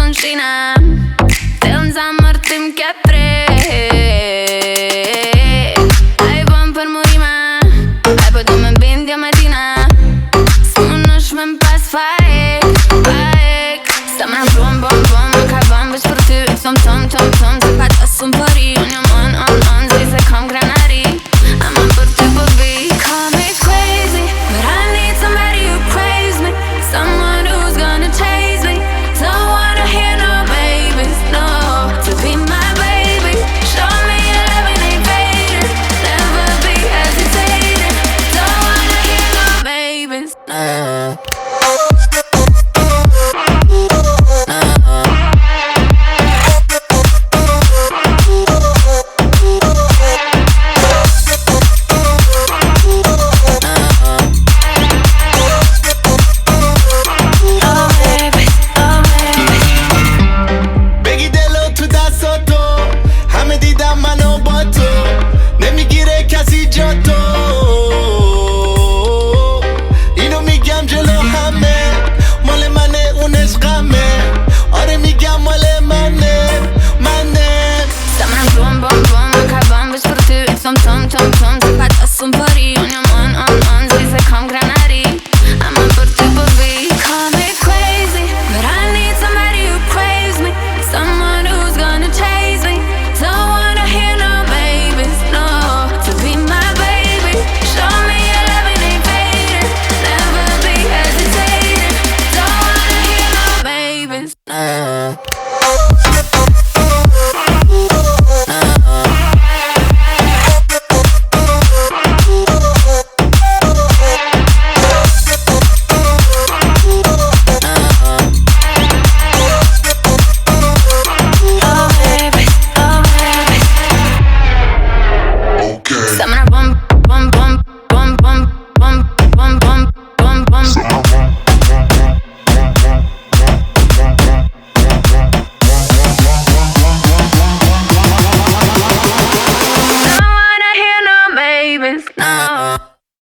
shina Te unë zamër tim ke prej Ai bën për murime Ai po du me bindja me tina S'munësh me m'pas fajek Sa me bëm Më ka bëm veç për ty Tom Se pa të sun përi Unë jam on Zi se kam granari Ama për ty po vi Call me crazy But I need somebody who craves me Someone who's gonna chase me Don't wanna hear no babies, no To be my baby Show me your love ain't fading Never be hesitating Don't wanna hear no babies, no Tom Se pa të sun përi Unë jam on Zi se kam granari Ama për ty po vi Call me crazy But I need somebody who craves me Someone who's gonna chase me Don't wanna hear no babies, no To be my baby Show me your love ain't fading Never be hesitating Don't wanna hear no babies, no